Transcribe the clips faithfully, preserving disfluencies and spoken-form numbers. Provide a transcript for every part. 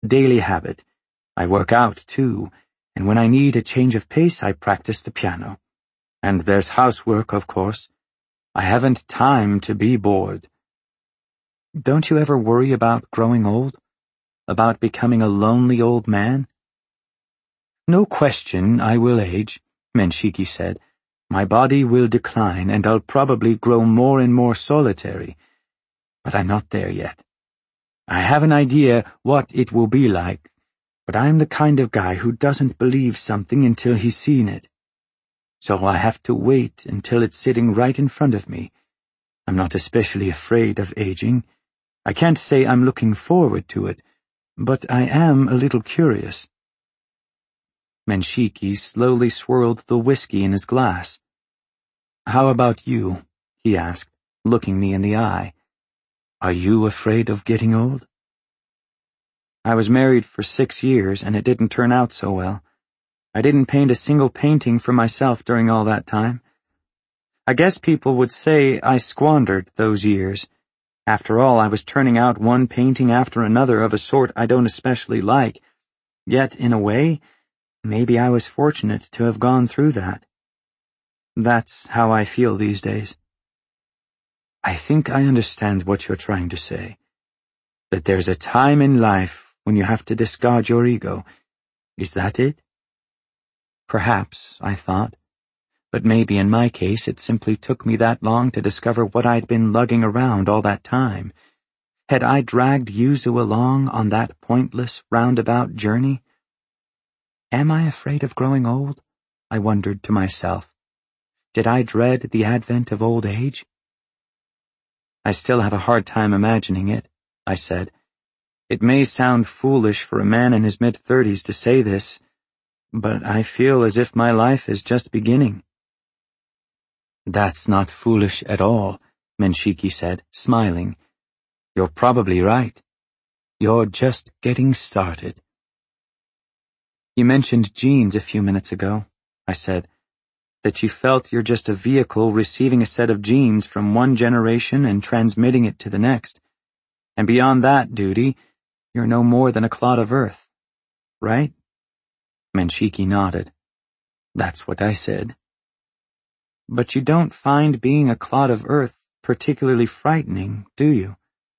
daily habit. I work out, too, and when I need a change of pace, I practice the piano. And there's housework, of course. I haven't time to be bored. Don't you ever worry about growing old? About becoming a lonely old man? No question I will age, Menshiki said. My body will decline, and I'll probably grow more and more solitary. But I'm not there yet. I have an idea what it will be like, but I'm the kind of guy who doesn't believe something until he's seen it. So I have to wait until it's sitting right in front of me. I'm not especially afraid of aging. I can't say I'm looking forward to it, but I am a little curious. Menshiki slowly swirled the whiskey in his glass. How about you? He asked, looking me in the eye. Are you afraid of getting old? I was married for six years, and it didn't turn out so well. I didn't paint a single painting for myself during all that time. I guess people would say I squandered those years. After all, I was turning out one painting after another of a sort I don't especially like. Yet, in a way, maybe I was fortunate to have gone through that. That's how I feel these days. I think I understand what you're trying to say. That there's a time in life when you have to discard your ego. Is that it? Perhaps, I thought. But maybe in my case it simply took me that long to discover what I'd been lugging around all that time. Had I dragged Yuzu along on that pointless, roundabout journey? Am I afraid of growing old? I wondered to myself. Did I dread the advent of old age? I still have a hard time imagining it, I said. It may sound foolish for a man in his mid-thirties to say this, but I feel as if my life is just beginning. That's not foolish at all, Menshiki said, smiling. You're probably right. You're just getting started. You mentioned genes a few minutes ago, I said, that you felt you're just a vehicle receiving a set of genes from one generation and transmitting it to the next. And beyond that duty, you're no more than a clod of earth, right? Menshiki nodded. That's what I said. But you don't find being a clod of earth particularly frightening, do you?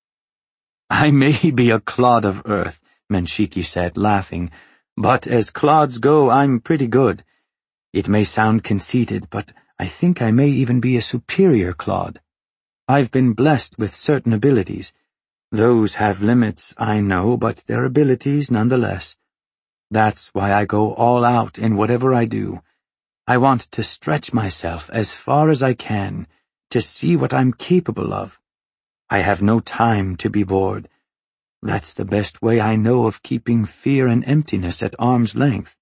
I may be a clod of earth, Menshiki said, laughing, but as clods go, I'm pretty good. It may sound conceited, but I think I may even be a superior clod. I've been blessed with certain abilities. Those have limits, I know, but they're abilities nonetheless. That's why I go all out in whatever I do. I want to stretch myself as far as I can, to see what I'm capable of. I have no time to be bored. That's the best way I know of keeping fear and emptiness at arm's length.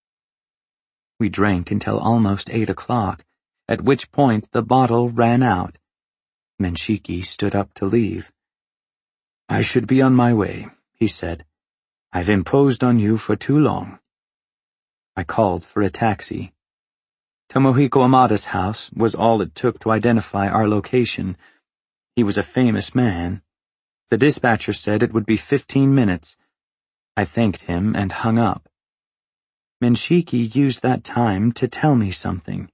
We drank until almost eight o'clock, at which point the bottle ran out. Menshiki stood up to leave. I should be on my way, he said. I've imposed on you for too long. I called for a taxi. Tomohiko Amada's house was all it took to identify our location. He was a famous man. The dispatcher said it would be fifteen minutes. I thanked him and hung up. Menshiki used that time to tell me something.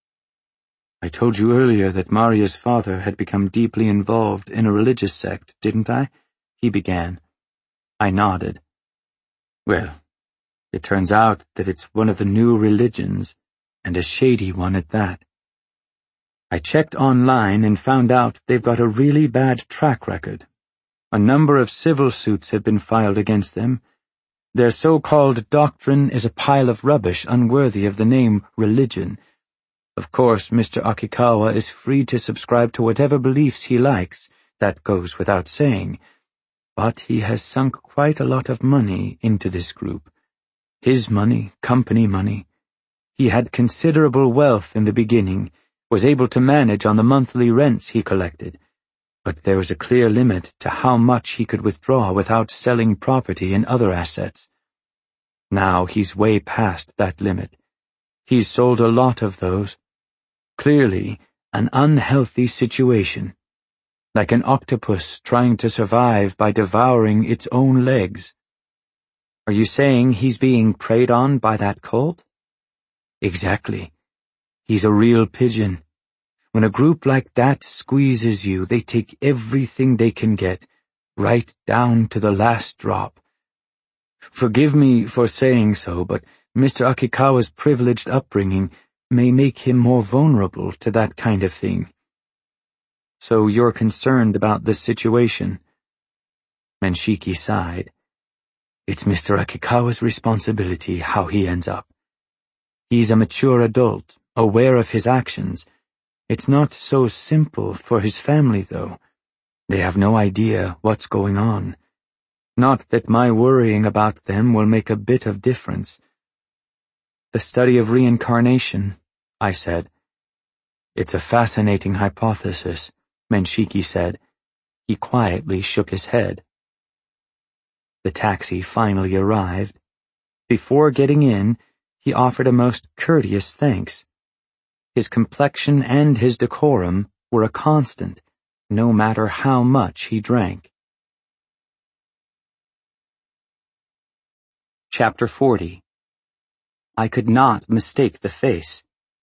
I told you earlier that Maria's father had become deeply involved in a religious sect, didn't I? He began. I nodded. Well, it turns out that it's one of the new religions, and a shady one at that. I checked online and found out they've got a really bad track record. A number of civil suits have been filed against them. Their so-called doctrine is a pile of rubbish unworthy of the name religion. Of course, Mister Akikawa is free to subscribe to whatever beliefs he likes, that goes without saying. But he has sunk quite a lot of money into this group. His money, company money. He had considerable wealth in the beginning, was able to manage on the monthly rents he collected, but there was a clear limit to how much he could withdraw without selling property and other assets. Now he's way past that limit. He's sold a lot of those. Clearly, an unhealthy situation. Like an octopus trying to survive by devouring its own legs. Are you saying he's being preyed on by that cult? Exactly. He's a real pigeon. When a group like that squeezes you, they take everything they can get, right down to the last drop. Forgive me for saying so, but Mister Akikawa's privileged upbringing may make him more vulnerable to that kind of thing. So you're concerned about this situation? Menshiki sighed. It's Mister Akikawa's responsibility how he ends up. He's a mature adult, aware of his actions. It's not so simple for his family, though. They have no idea what's going on. Not that my worrying about them will make a bit of difference. The study of reincarnation, I said. It's a fascinating hypothesis, Menshiki said. He quietly shook his head. The taxi finally arrived. Before getting in, he offered a most courteous thanks. His complexion and his decorum were a constant, no matter how much he drank. Chapter forty. I could not mistake the face.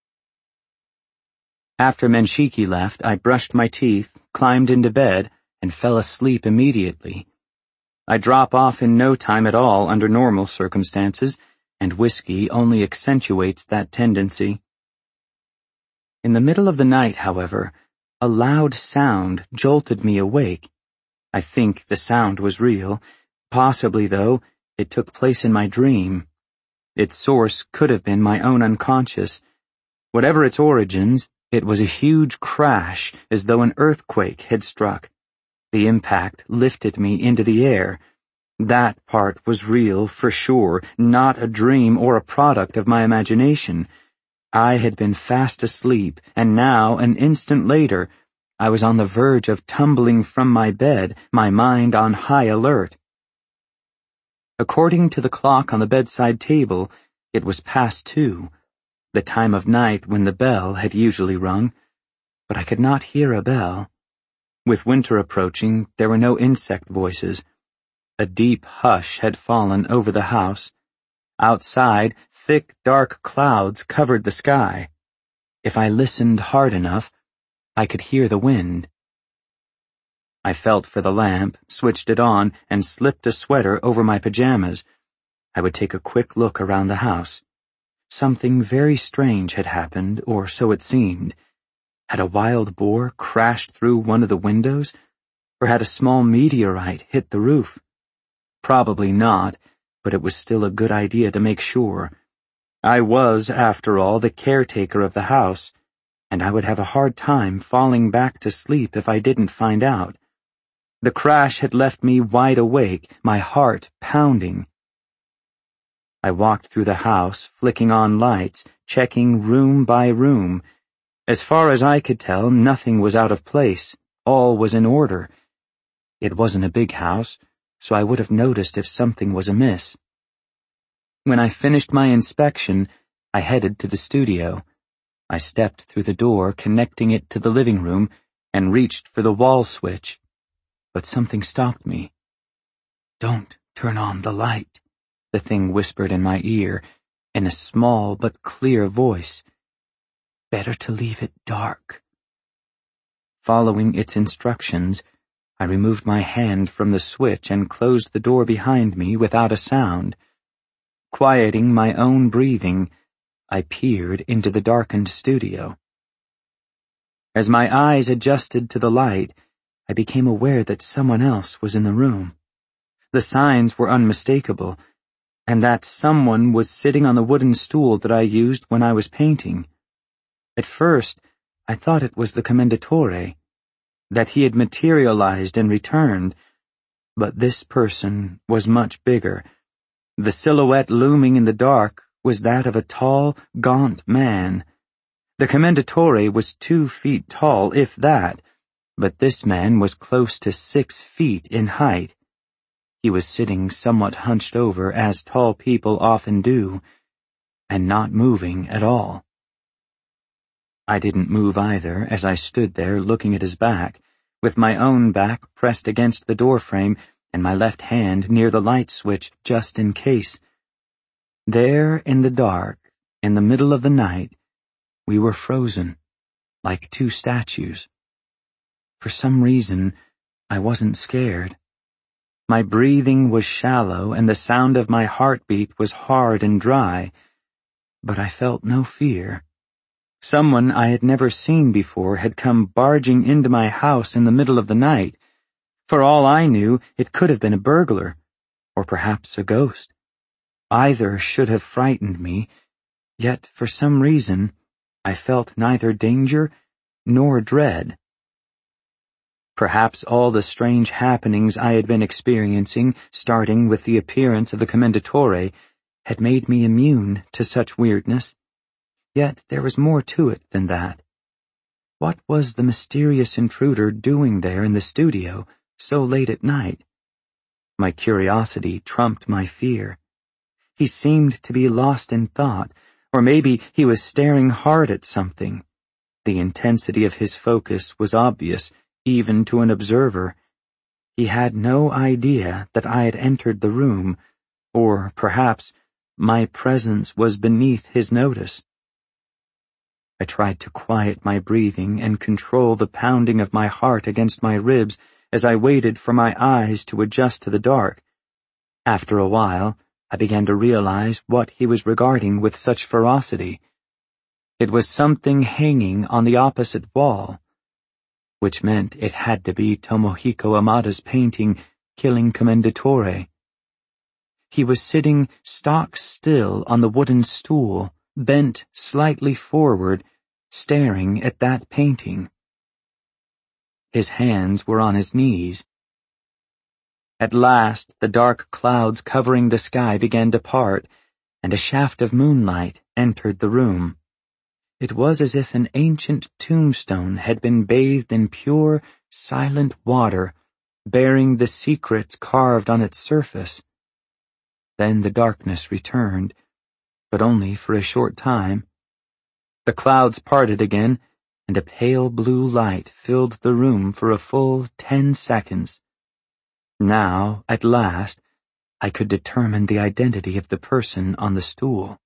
After Menshiki left, I brushed my teeth, climbed into bed, and fell asleep immediately. I drop off in no time at all under normal circumstances, and whiskey only accentuates that tendency. In the middle of the night, however, a loud sound jolted me awake. I think the sound was real. Possibly, though, it took place in my dream. Its source could have been my own unconscious. Whatever its origins, it was a huge crash, as though an earthquake had struck. The impact lifted me into the air. That part was real, for sure, not a dream or a product of my imagination. I had been fast asleep, and now, an instant later, I was on the verge of tumbling from my bed, my mind on high alert. According to the clock on the bedside table, it was past two, the time of night when the bell had usually rung, but I could not hear a bell. With winter approaching, there were no insect voices. A deep hush had fallen over the house. Outside, thick, dark clouds covered the sky. If I listened hard enough, I could hear the wind. I felt for the lamp, switched it on, and slipped a sweater over my pajamas. I would take a quick look around the house. Something very strange had happened, or so it seemed. Had a wild boar crashed through one of the windows, or had a small meteorite hit the roof? Probably not, but it was still a good idea to make sure. I was, after all, the caretaker of the house, and I would have a hard time falling back to sleep if I didn't find out. The crash had left me wide awake, my heart pounding. I walked through the house, flicking on lights, checking room by room. As far as I could tell, nothing was out of place. All was in order. It wasn't a big house, so I would have noticed if something was amiss. When I finished my inspection, I headed to the studio. I stepped through the door connecting it to the living room and reached for the wall switch. But something stopped me. "Don't turn on the light," the thing whispered in my ear, in a small but clear voice. "Better to leave it dark." Following its instructions, I removed my hand from the switch and closed the door behind me without a sound. Quieting my own breathing, I peered into the darkened studio. As my eyes adjusted to the light, I became aware that someone else was in the room. The signs were unmistakable, and that someone was sitting on the wooden stool that I used when I was painting. At first, I thought it was the commendatore, that he had materialized and returned, but this person was much bigger. The silhouette looming in the dark was that of a tall, gaunt man. The commendatore was two feet tall, if that, but this man was close to six feet in height. He was sitting somewhat hunched over, as tall people often do, and not moving at all. I didn't move either as I stood there looking at his back, with my own back pressed against the doorframe and my left hand near the light switch just in case. There in the dark, in the middle of the night, we were frozen, like two statues. For some reason, I wasn't scared. My breathing was shallow and the sound of my heartbeat was hard and dry, but I felt no fear. Someone I had never seen before had come barging into my house in the middle of the night. For all I knew, it could have been a burglar, or perhaps a ghost. Either should have frightened me, yet for some reason I felt neither danger nor dread. Perhaps all the strange happenings I had been experiencing, starting with the appearance of the Commendatore, had made me immune to such weirdness. Yet there was more to it than that. What was the mysterious intruder doing there in the studio so late at night? My curiosity trumped my fear. He seemed to be lost in thought, or maybe he was staring hard at something. The intensity of his focus was obvious, even to an observer. He had no idea that I had entered the room, or perhaps my presence was beneath his notice. I tried to quiet my breathing and control the pounding of my heart against my ribs as I waited for my eyes to adjust to the dark. After a while, I began to realize what he was regarding with such ferocity. It was something hanging on the opposite wall, which meant it had to be Tomohiko Amada's painting, Killing Commendatore. He was sitting stock still on the wooden stool, bent slightly forward, staring at that painting. His hands were on his knees. At last, the dark clouds covering the sky began to part, and a shaft of moonlight entered the room. It was as if an ancient tombstone had been bathed in pure, silent water, bearing the secrets carved on its surface. Then the darkness returned, but only for a short time. The clouds parted again, and a pale blue light filled the room for a full ten seconds. Now, at last, I could determine the identity of the person on the stool.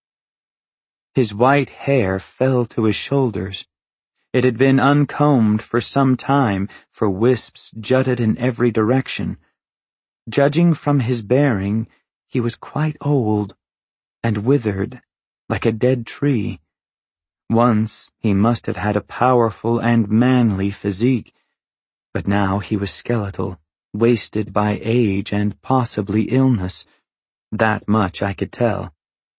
His white hair fell to his shoulders. It had been uncombed for some time, for wisps jutted in every direction. Judging from his bearing, he was quite old, and withered, like a dead tree. Once he must have had a powerful and manly physique, but now he was skeletal, wasted by age and possibly illness. That much I could tell.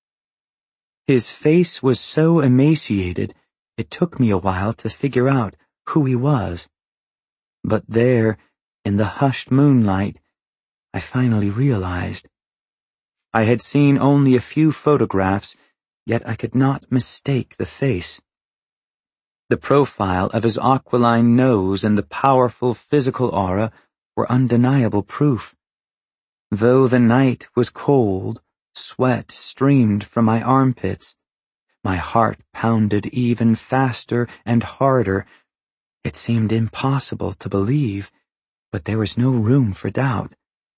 His face was so emaciated, it took me a while to figure out who he was. But there, in the hushed moonlight, I finally realized. I had seen only a few photographs, yet I could not mistake the face. The profile of his aquiline nose and the powerful physical aura were undeniable proof. Though the night was cold, sweat streamed from my armpits. My heart pounded even faster and harder. It seemed impossible to believe, but there was no room for doubt.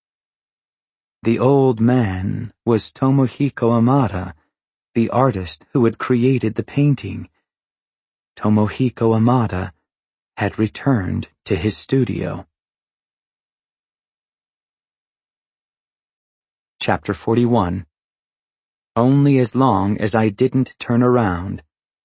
The old man was Tomohiko Amada, the artist who had created the painting. Tomohiko Amada had returned to his studio. Chapter forty-one. Only as long as I didn't turn around.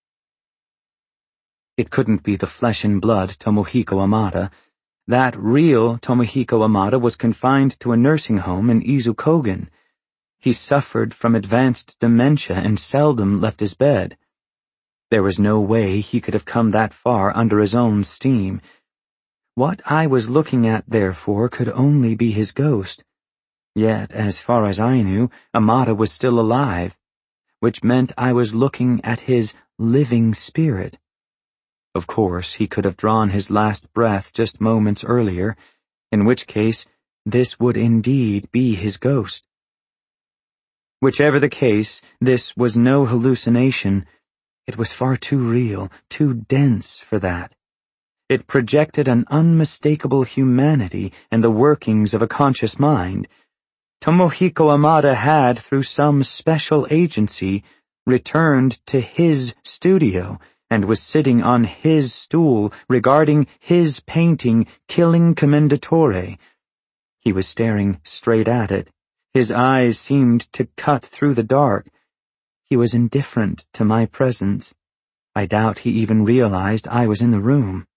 It couldn't be the flesh and blood Tomohiko Amada. That real Tomohiko Amada was confined to a nursing home in Izukogen. He suffered from advanced dementia and seldom left his bed. There was no way he could have come that far under his own steam. What I was looking at, therefore, could only be his ghost. Yet, as far as I knew, Amada was still alive, which meant I was looking at his living spirit. Of course, he could have drawn his last breath just moments earlier, in which case this would indeed be his ghost. Whichever the case, this was no hallucination. It was far too real, too dense for that. It projected an unmistakable humanity and the workings of a conscious mind. Tomohiko Amada had, through some special agency, returned to his studio and was sitting on his stool regarding his painting Killing Commendatore. He was staring straight at it. His eyes seemed to cut through the dark. He was indifferent to my presence. I doubt he even realized I was in the room.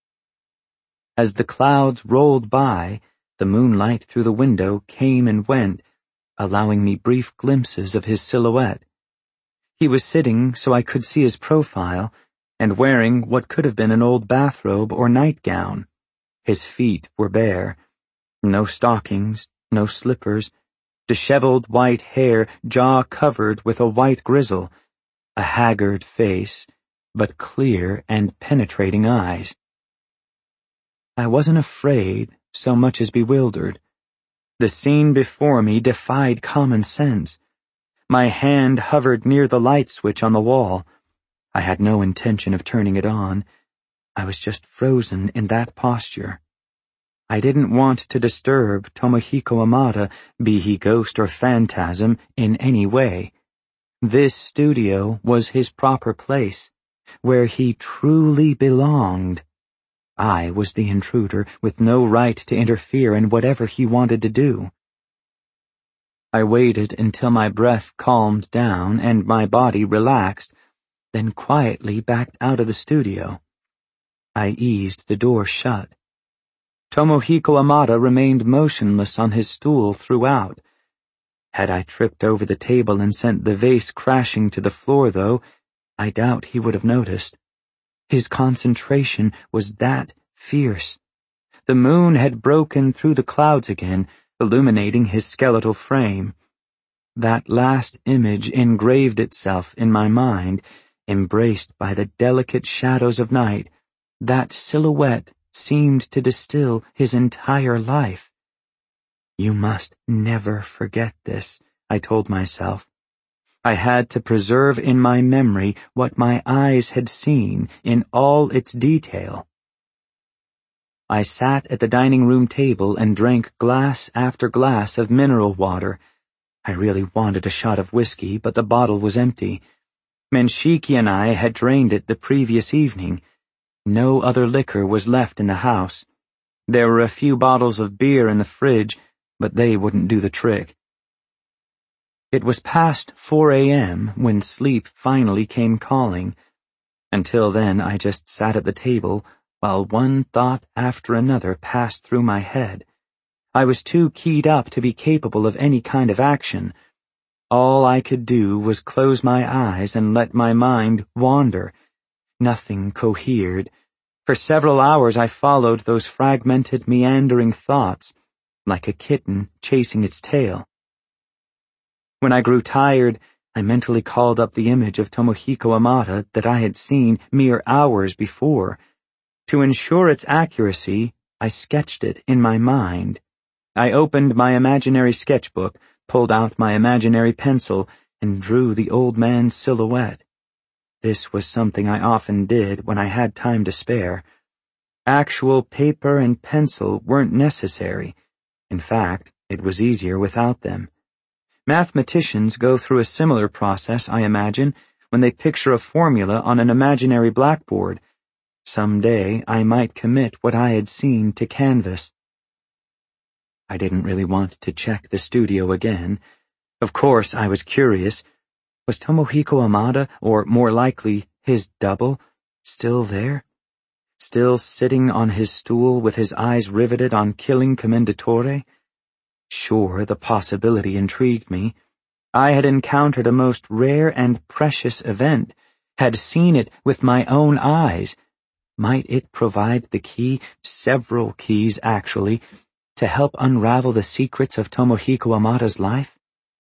As the clouds rolled by, the moonlight through the window came and went, allowing me brief glimpses of his silhouette. He was sitting so I could see his profile, and wearing what could have been an old bathrobe or nightgown. His feet were bare. No stockings, no slippers, disheveled white hair, jaw covered with a white grizzle, a haggard face, but clear and penetrating eyes. I wasn't afraid so much as bewildered. The scene before me defied common sense. My hand hovered near the light switch on the wall. I had no intention of turning it on. I was just frozen in that posture. I didn't want to disturb Tomohiko Amada, be he ghost or phantasm, in any way. This studio was his proper place, where he truly belonged. I was the intruder, with no right to interfere in whatever he wanted to do. I waited until my breath calmed down and my body relaxed, then quietly backed out of the studio. I eased the door shut. Tomohiko Amada remained motionless on his stool throughout. Had I tripped over the table and sent the vase crashing to the floor, though, I doubt he would have noticed. His concentration was that fierce. The moon had broken through the clouds again, illuminating his skeletal frame. That last image engraved itself in my mind, embraced by the delicate shadows of night. That silhouette seemed to distill his entire life. You must never forget this, I told myself. I had to preserve in my memory what my eyes had seen in all its detail. I sat at the dining room table and drank glass after glass of mineral water. I really wanted a shot of whiskey, but the bottle was empty. Menshiki and I had drained it the previous evening. No other liquor was left in the house. There were a few bottles of beer in the fridge, but they wouldn't do the trick. It was past four a m when sleep finally came calling. Until then, I just sat at the table while one thought after another passed through my head. I was too keyed up to be capable of any kind of action. All I could do was close my eyes and let my mind wander. Nothing cohered. For several hours I followed those fragmented, meandering thoughts, like a kitten chasing its tail. When I grew tired, I mentally called up the image of Tomohiko Amada that I had seen mere hours before. To ensure its accuracy, I sketched it in my mind. I opened my imaginary sketchbook, pulled out my imaginary pencil, and drew the old man's silhouette. This was something I often did when I had time to spare. Actual paper and pencil weren't necessary. In fact, it was easier without them. Mathematicians go through a similar process, I imagine, when they picture a formula on an imaginary blackboard. Some day I might commit what I had seen to canvas. I didn't really want to check the studio again. Of course, I was curious. Was Tomohiko Amada, or more likely, his double, still there? Still sitting on his stool with his eyes riveted on Killing Commendatore? Sure, the possibility intrigued me. I had encountered a most rare and precious event, had seen it with my own eyes. Might it provide the key, several keys actually, to help unravel the secrets of Tomohiko Amada's life?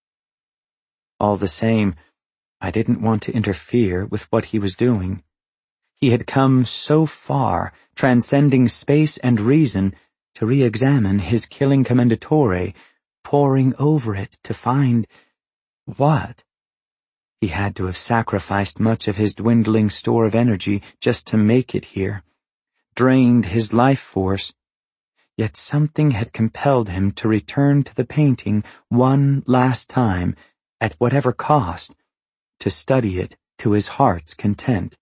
All the same, I didn't want to interfere with what he was doing. He had come so far, transcending space and reason, to re-examine his Killing Commendatore, poring over it to find... what? He had to have sacrificed much of his dwindling store of energy just to make it here. drained his life force. Yet something had compelled him to return to the painting one last time, at whatever cost, to study it to his heart's content.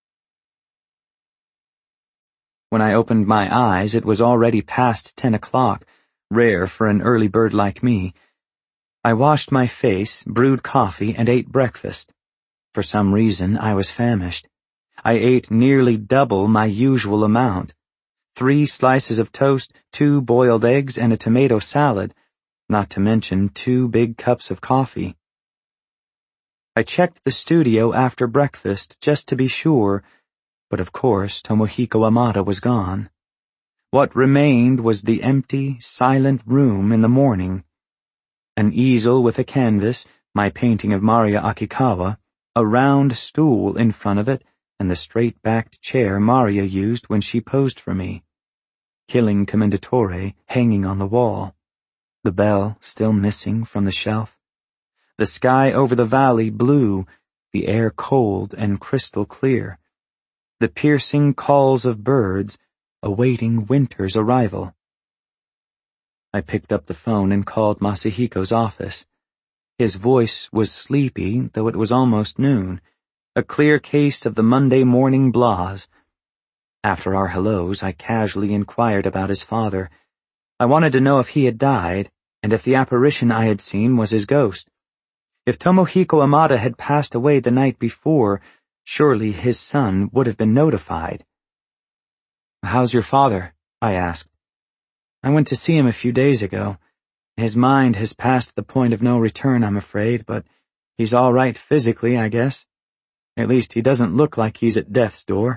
When I opened my eyes, it was already past ten o'clock, rare for an early bird like me. I washed my face, brewed coffee, and ate breakfast. For some reason, I was famished. I ate nearly double my usual amount. Three slices of toast, two boiled eggs, and a tomato salad, not to mention two big cups of coffee. I checked the studio after breakfast just to be sure, but of course Tomohiko Amada was gone. What remained was the empty, silent room in the morning. An easel with a canvas, my painting of Maria Akikawa, a round stool in front of it, and the straight-backed chair Maria used when she posed for me. Killing Commendatore hanging on the wall. The bell still missing from the shelf. The sky over the valley blue, the air cold and crystal clear. The piercing calls of birds awaiting winter's arrival. I picked up the phone and called Masahiko's office. His voice was sleepy, though it was almost noon. A clear case of the Monday morning blahs. After our hellos, I casually inquired about his father. I wanted to know if he had died, and if the apparition I had seen was his ghost. If Tomohiko Amada had passed away the night before, surely his son would have been notified. "How's your father?" I asked. "I went to see him a few days ago. His mind has passed the point of no return, I'm afraid, but he's all right physically, I guess. At least he doesn't look like he's at death's door."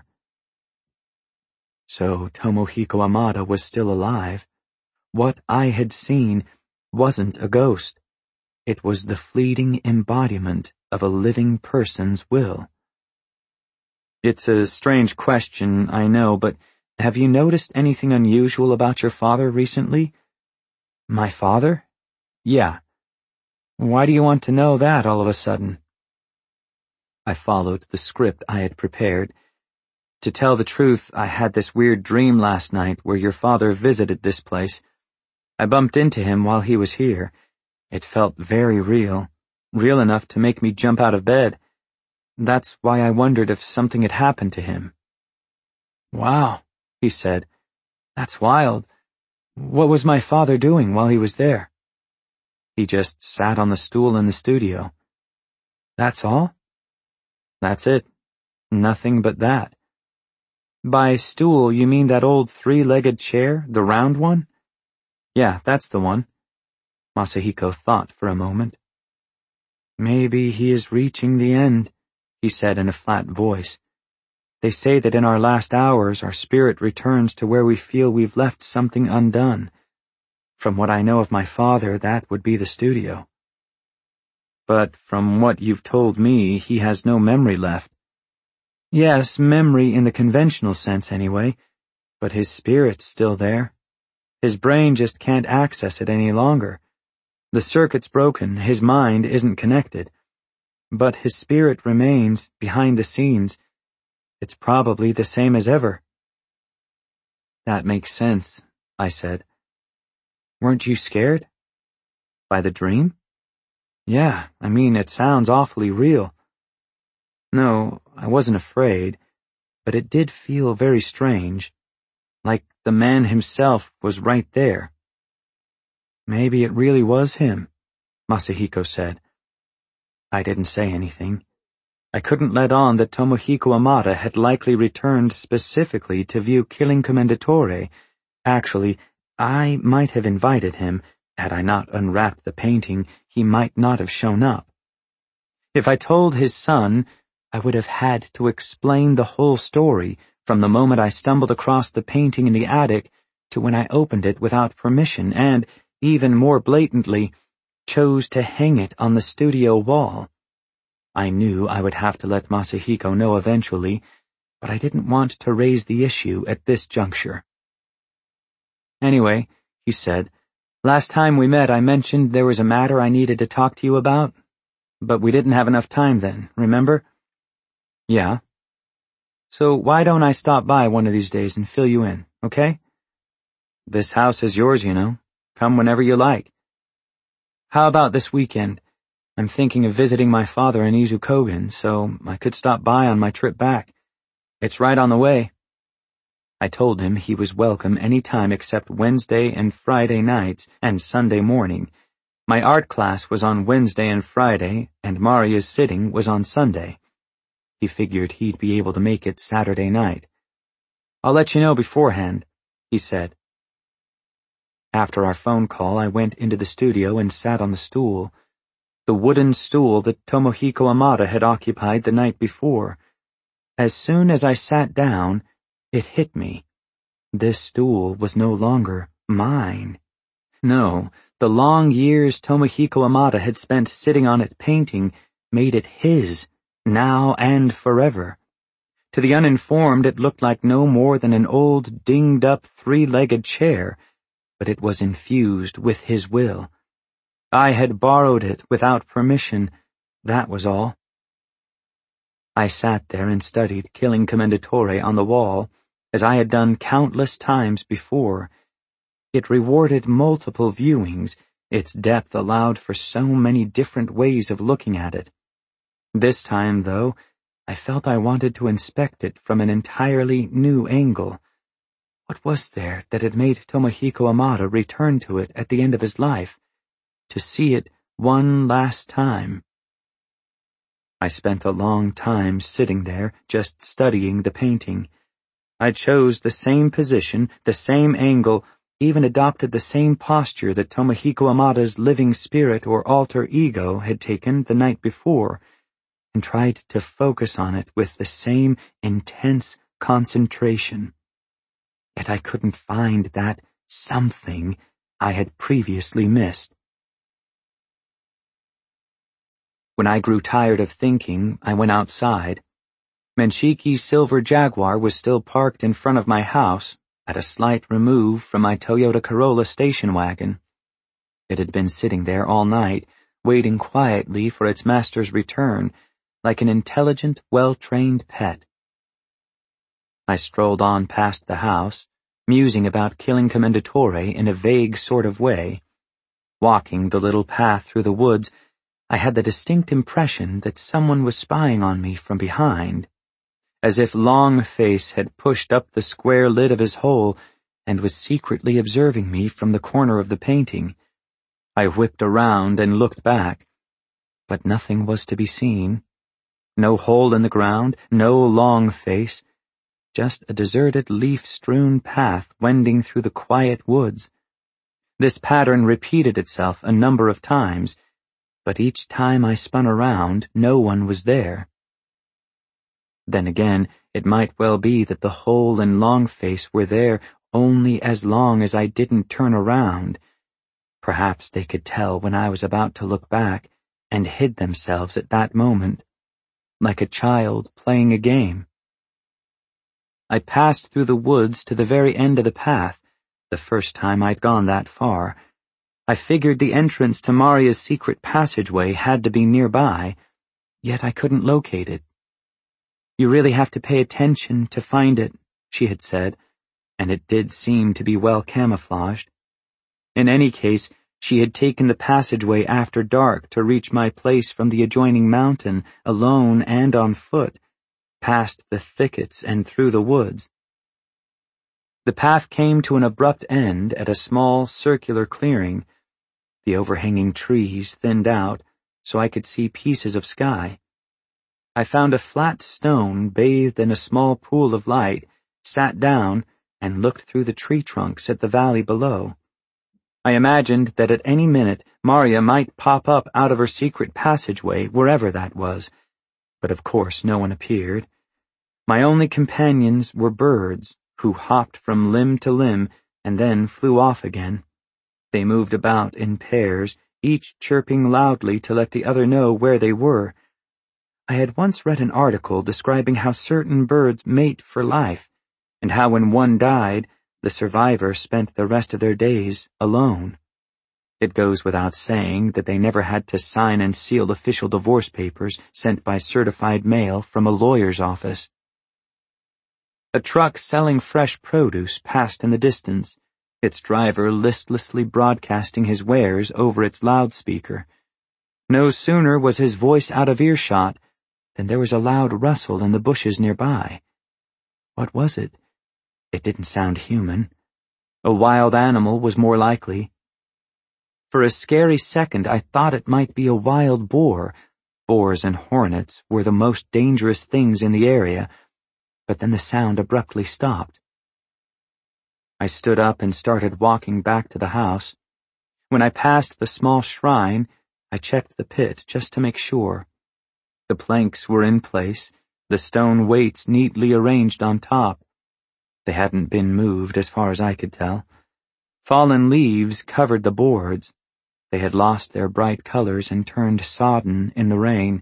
So Tomohiko Amada was still alive. What I had seen wasn't a ghost. It was the fleeting embodiment of a living person's will. "It's a strange question, I know, but have you noticed anything unusual about your father recently?" "My father?" "Yeah. Why do you want to know that all of a sudden?" I followed the script I had prepared. "To tell the truth, I had this weird dream last night where your father visited this place. I bumped into him while he was here. It felt very real, real enough to make me jump out of bed. That's why I wondered if something had happened to him." "Wow," he said. "That's wild. What was my father doing while he was there?" "He just sat on the stool in the studio." "That's all?" "That's it. Nothing but that." "By stool, you mean that old three-legged chair, the round one?" "Yeah, that's the one." Masahiko thought for a moment. "Maybe he is reaching the end," he said in a flat voice. "They say that in our last hours our spirit returns to where we feel we've left something undone. From what I know of my father, that would be the studio." "But from what you've told me, he has no memory left." "Yes, memory in the conventional sense anyway, but his spirit's still there. His brain just can't access it any longer. The circuit's broken, his mind isn't connected. But his spirit remains, behind the scenes. It's probably the same as ever." "That makes sense," I said. "Weren't you scared?" "By the dream?" "Yeah, I mean, it sounds awfully real." "No, I wasn't afraid, but it did feel very strange, like the man himself was right there." "Maybe it really was him," Masahiko said. I didn't say anything. I couldn't let on that Tomohiko Amada had likely returned specifically to view Killing Commendatore. Actually, I might have invited him. Had I not unwrapped the painting, he might not have shown up. If I told his son, I would have had to explain the whole story, from the moment I stumbled across the painting in the attic to when I opened it without permission and, even more blatantly, chose to hang it on the studio wall. I knew I would have to let Masahiko know eventually, but I didn't want to raise the issue at this juncture. "Anyway," he said, "last time we met I mentioned there was a matter I needed to talk to you about, but we didn't have enough time then, remember?" "Yeah." So why don't I stop by one of these days and fill you in, okay? This house is yours, you know. Come whenever you like. How about this weekend? I'm thinking of visiting my father in Izukogen, so I could stop by on my trip back. It's right on the way. I told him he was welcome any time except Wednesday and Friday nights and Sunday morning. My art class was on Wednesday and Friday, and Maria's sitting was on Sunday. He figured he'd be able to make it Saturday night. I'll let you know beforehand, he said. After our phone call, I went into the studio and sat on the stool, the wooden stool that Tomohiko Amada had occupied the night before. As soon as I sat down, it hit me. This stool was no longer mine. No, the long years Tomohiko Amada had spent sitting on it painting made it his, now and forever. To the uninformed, it looked like no more than an old, dinged-up, three-legged chair, but it was infused with his will. I had borrowed it without permission, that was all. I sat there and studied Killing Commendatore on the wall, as I had done countless times before. It rewarded multiple viewings. Its depth allowed for so many different ways of looking at it. This time, though, I felt I wanted to inspect it from an entirely new angle. What was there that had made Tomohiko Amada return to it at the end of his life, to see it one last time? I spent a long time sitting there, just studying the painting. I chose the same position, the same angle, even adopted the same posture that Tomohiko Amada's living spirit or alter ego had taken the night before, and tried to focus on it with the same intense concentration. Yet I couldn't find that something I had previously missed. When I grew tired of thinking, I went outside. Menshiki's silver Jaguar was still parked in front of my house, at a slight remove from my Toyota Corolla station wagon. It had been sitting there all night, waiting quietly for its master's return, like an intelligent, well-trained pet. I strolled on past the house, musing about Killing Commendatore in a vague sort of way. Walking the little path through the woods, I had the distinct impression that someone was spying on me from behind, as if Longface had pushed up the square lid of his hole and was secretly observing me from the corner of the painting. I whipped around and looked back, but nothing was to be seen. No hole in the ground, no Longface, just a deserted leaf-strewn path wending through the quiet woods. This pattern repeated itself a number of times, but each time I spun around, no one was there. Then again, it might well be that the hole and Longface were there only as long as I didn't turn around. Perhaps they could tell when I was about to look back and hid themselves at that moment, like a child playing a game. I passed through the woods to the very end of the path, the first time I'd gone that far. I figured the entrance to Maria's secret passageway had to be nearby, yet I couldn't locate it. You really have to pay attention to find it, she had said, and it did seem to be well camouflaged. In any case, she had taken the passageway after dark to reach my place from the adjoining mountain, alone and on foot, past the thickets and through the woods. The path came to an abrupt end at a small circular clearing. The overhanging trees thinned out, so I could see pieces of sky. I found a flat stone bathed in a small pool of light, sat down, and looked through the tree trunks at the valley below. I imagined that at any minute Maria might pop up out of her secret passageway, wherever that was, but of course no one appeared. My only companions were birds, who hopped from limb to limb and then flew off again. They moved about in pairs, each chirping loudly to let the other know where they were. I had once read an article describing how certain birds mate for life, and how when one died, the survivor spent the rest of their days alone. It goes without saying that they never had to sign and seal official divorce papers sent by certified mail from a lawyer's office. A truck selling fresh produce passed in the distance, its driver listlessly broadcasting his wares over its loudspeaker. No sooner was his voice out of earshot than there was a loud rustle in the bushes nearby. What was it? It didn't sound human. A wild animal was more likely. For a scary second I thought it might be a wild boar. Boars and hornets were the most dangerous things in the area, but then the sound abruptly stopped. I stood up and started walking back to the house. When I passed the small shrine, I checked the pit just to make sure. The planks were in place, the stone weights neatly arranged on top. They hadn't been moved as far as I could tell. Fallen leaves covered the boards. They had lost their bright colors and turned sodden in the rain.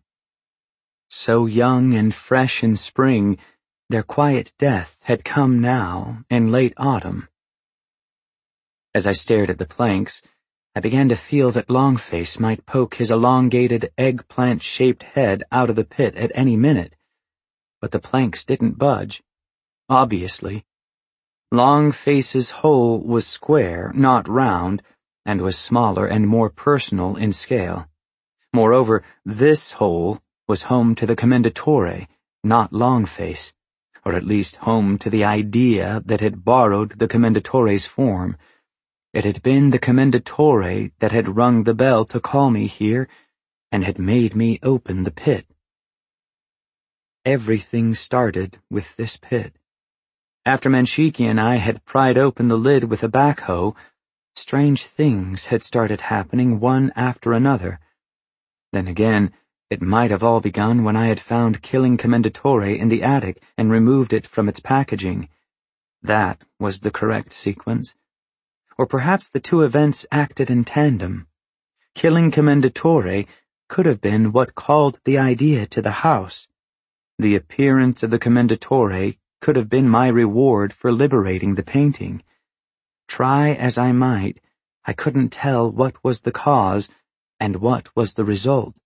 So young and fresh in spring, their quiet death had come now in late autumn. As I stared at the planks, I began to feel that Longface might poke his elongated, eggplant-shaped head out of the pit at any minute. But the planks didn't budge. Obviously. Longface's hole was square, not round, and was smaller and more personal in scale. Moreover, this hole was home to the Commendatore, not Longface, or at least home to the idea that had borrowed the Commendatore's form. It had been the Commendatore that had rung the bell to call me here, and had made me open the pit. Everything started with this pit. After Menshiki and I had pried open the lid with a backhoe, strange things had started happening one after another. Then again, it might have all begun when I had found Killing Commendatore in the attic and removed it from its packaging. That was the correct sequence. Or perhaps the two events acted in tandem. Killing Commendatore could have been what called the idea to the house. The appearance of the Commendatore could have been my reward for liberating the painting. Try as I might, I couldn't tell what was the cause and what was the result.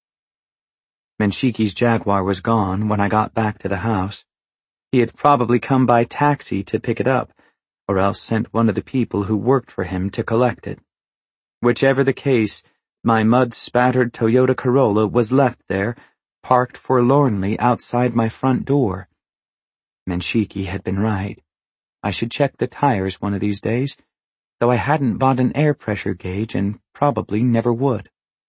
Menshiki's Jaguar was gone when I got back to the house. He had probably come by taxi to pick it up, or else sent one of the people who worked for him to collect it. Whichever the case, my mud-spattered Toyota Corolla was left there, parked forlornly outside my front door. Menshiki had been right. I should check the tires one of these days, though I hadn't bought an air pressure gauge and probably never would.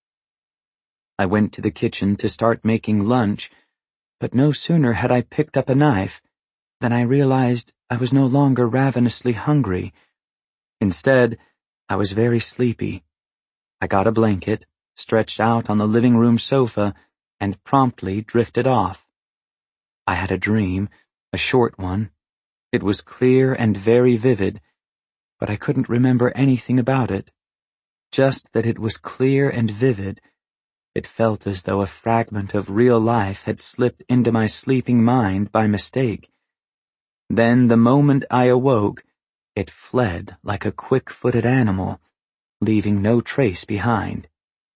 I went to the kitchen to start making lunch, but no sooner had I picked up a knife than I realized I was no longer ravenously hungry. Instead, I was very sleepy. I got a blanket, stretched out on the living room sofa, and promptly drifted off. I had a dream, a short one. It was clear and very vivid, but I couldn't remember anything about it. Just that it was clear and vivid. It felt as though a fragment of real life had slipped into my sleeping mind by mistake. Then, the moment I awoke, it fled like a quick-footed animal, leaving no trace behind.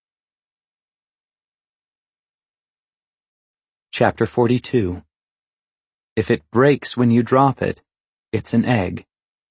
Chapter forty-two. If it breaks when you drop it, it's an egg.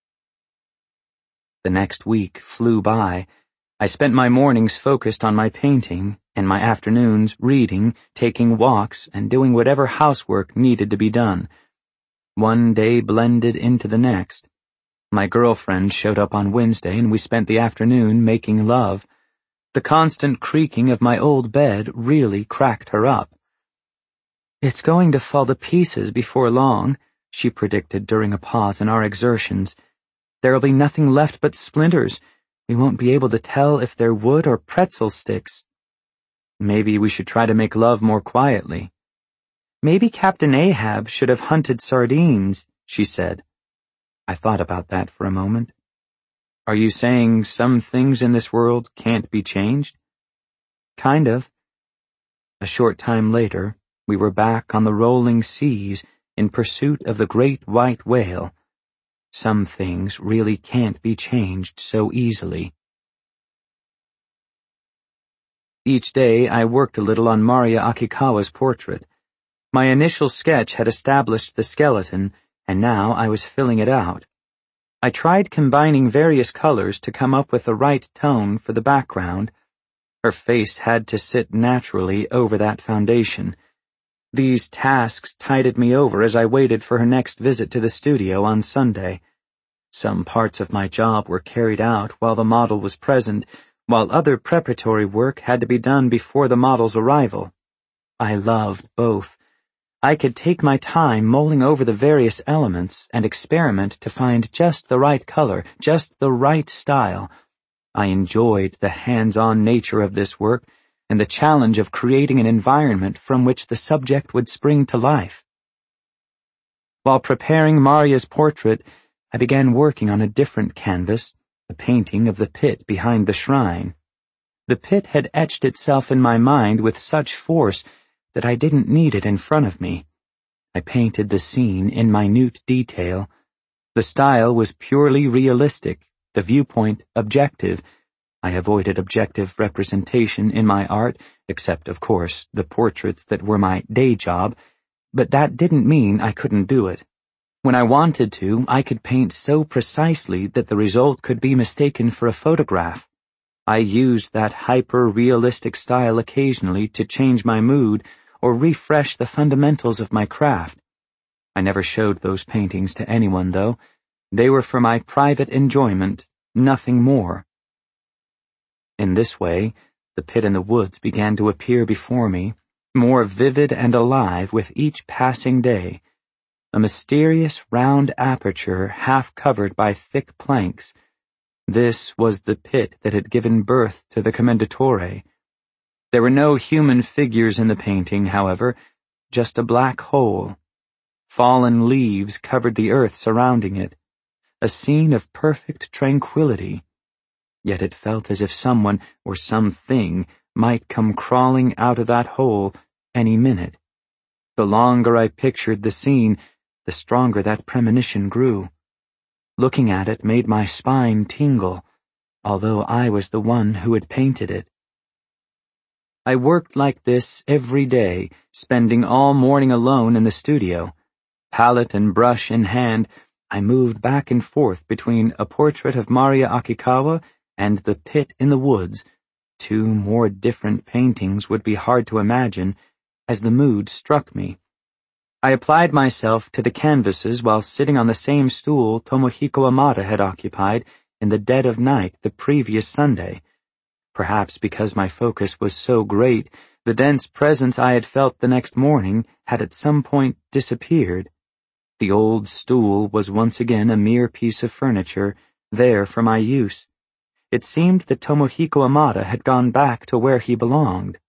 The next week flew by. I spent my mornings focused on my painting, and my afternoons reading, taking walks, and doing whatever housework needed to be done. One day blended into the next. My girlfriend showed up on Wednesday, and we spent the afternoon making love. The constant creaking of my old bed really cracked her up. "It's going to fall to pieces before long," she predicted during a pause in our exertions. "There'll be nothing left but splinters. We won't be able to tell if they're wood or pretzel sticks." "Maybe we should try to make love more quietly." "Maybe Captain Ahab should have hunted sardines," she said. I thought about that for a moment. "Are you saying some things in this world can't be changed?" "Kind of." A short time later, we were back on the rolling seas in pursuit of the great white whale. Some things really can't be changed so easily. Each day I worked a little on Maria Akikawa's portrait. My initial sketch had established the skeleton, and now I was filling it out. I tried combining various colors to come up with the right tone for the background. Her face had to sit naturally over that foundation. These tasks tided me over as I waited for her next visit to the studio on Sunday. Some parts of my job were carried out while the model was present, while other preparatory work had to be done before the model's arrival. I loved both. I could take my time mulling over the various elements and experiment to find just the right color, just the right style. I enjoyed the hands-on nature of this work and the challenge of creating an environment from which the subject would spring to life. While preparing Maria's portrait, I began working on a different canvas, a painting of the pit behind the shrine. The pit had etched itself in my mind with such force that I didn't need it in front of me. I painted the scene in minute detail. The style was purely realistic, the viewpoint objective. I avoided objective representation in my art, except, of course, the portraits that were my day job, but that didn't mean I couldn't do it. When I wanted to, I could paint so precisely that the result could be mistaken for a photograph. I used that hyper-realistic style occasionally to change my mood or refresh the fundamentals of my craft. I never showed those paintings to anyone, though. They were for my private enjoyment, nothing more. In this way, the pit in the woods began to appear before me, more vivid and alive with each passing day. A mysterious round aperture half covered by thick planks. This was the pit that had given birth to the Commendatore. There were no human figures in the painting, however, just a black hole. Fallen leaves covered the earth surrounding it, a scene of perfect tranquility. Yet it felt as if someone or something might come crawling out of that hole any minute. The longer I pictured the scene, the stronger that premonition grew. Looking at it made my spine tingle, although I was the one who had painted it. I worked like this every day, spending all morning alone in the studio. Palette and brush in hand, I moved back and forth between a portrait of Maria Akikawa and the pit in the woods. Two more different paintings would be hard to imagine, as the mood struck me. I applied myself to the canvases while sitting on the same stool Tomohiko Amada had occupied in the dead of night the previous Sunday. Perhaps because my focus was so great, the dense presence I had felt the next morning had at some point disappeared. The old stool was once again a mere piece of furniture, there for my use. It seemed that Tomohiko Amada had gone back to where he belonged.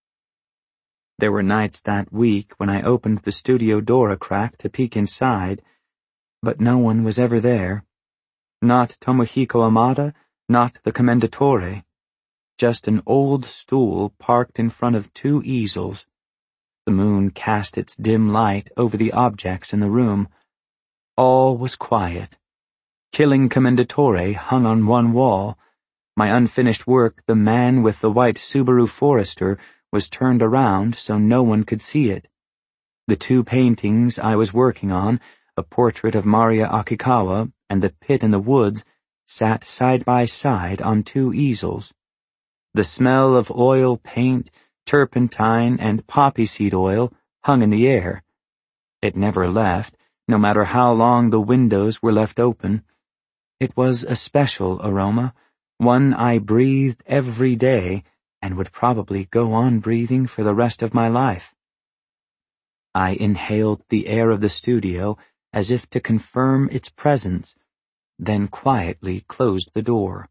There were nights that week when I opened the studio door a crack to peek inside, but no one was ever there. Not Tomohiko Amada, not the Commendatore. Just an old stool parked in front of two easels. The moon cast its dim light over the objects in the room. All was quiet. Killing Commendatore hung on one wall. My unfinished work, The Man with the White Subaru Forester, was turned around so no one could see it. The two paintings I was working on, a portrait of Maria Akikawa and the pit in the woods, sat side by side on two easels. The smell of oil paint, turpentine, and poppy seed oil hung in the air. It never left, no matter how long the windows were left open. It was a special aroma, one I breathed every day and would probably go on breathing for the rest of my life. I inhaled the air of the studio as if to confirm its presence, then quietly closed the door.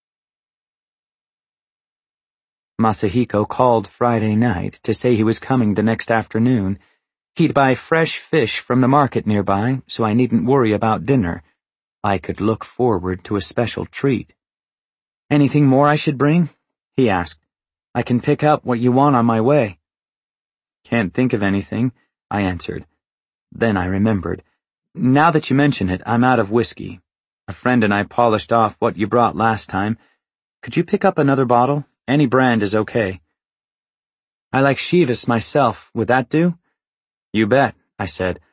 Masahiko called Friday night to say he was coming the next afternoon. He'd buy fresh fish from the market nearby, so I needn't worry about dinner. I could look forward to a special treat. "Anything more I should bring?" he asked. "I can pick up what you want on my way." "Can't think of anything," I answered. Then I remembered. "Now that you mention it, I'm out of whiskey. A friend and I polished off what you brought last time. Could you pick up another bottle? Any brand is okay." "I like Chivas myself. Would that do?" "You bet," I said.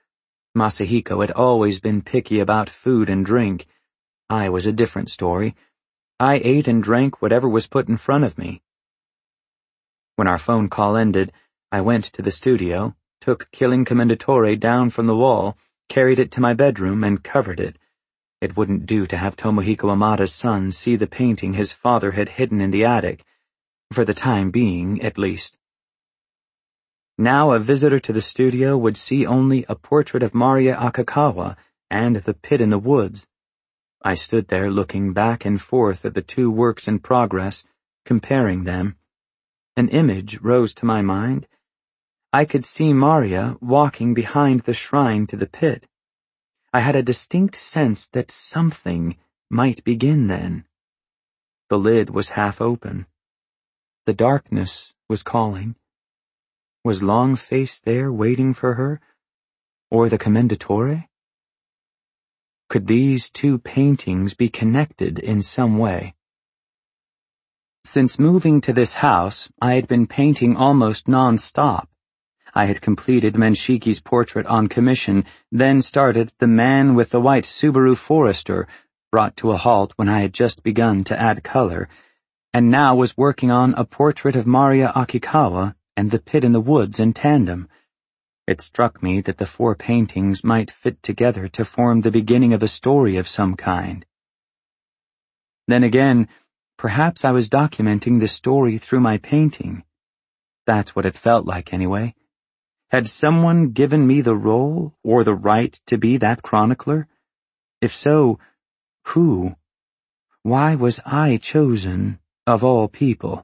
Masahiko had always been picky about food and drink. I was a different story. I ate and drank whatever was put in front of me. When our phone call ended, I went to the studio, took Killing Commendatore down from the wall, carried it to my bedroom, and covered it. It wouldn't do to have Tomohiko Amada's son see the painting his father had hidden in the attic, for the time being, at least. Now a visitor to the studio would see only a portrait of Maria Akakawa and the pit in the woods. I stood there looking back and forth at the two works in progress, comparing them. An image rose to my mind. I could see Maria walking behind the shrine to the pit. I had a distinct sense that something might begin then. The lid was half open. The darkness was calling. Was Longface there waiting for her? Or the Commendatore? Could these two paintings be connected in some way? Since moving to this house, I had been painting almost non-stop. I had completed Menshiki's portrait on commission, then started The Man with the White Subaru Forester, brought to a halt when I had just begun to add color, and now was working on a portrait of Maria Akikawa and the pit in the woods in tandem. It struck me that the four paintings might fit together to form the beginning of a story of some kind. Then again, perhaps I was documenting the story through my painting. That's what it felt like anyway. Had someone given me the role or the right to be that chronicler? If so, who? Why was I chosen, of all people?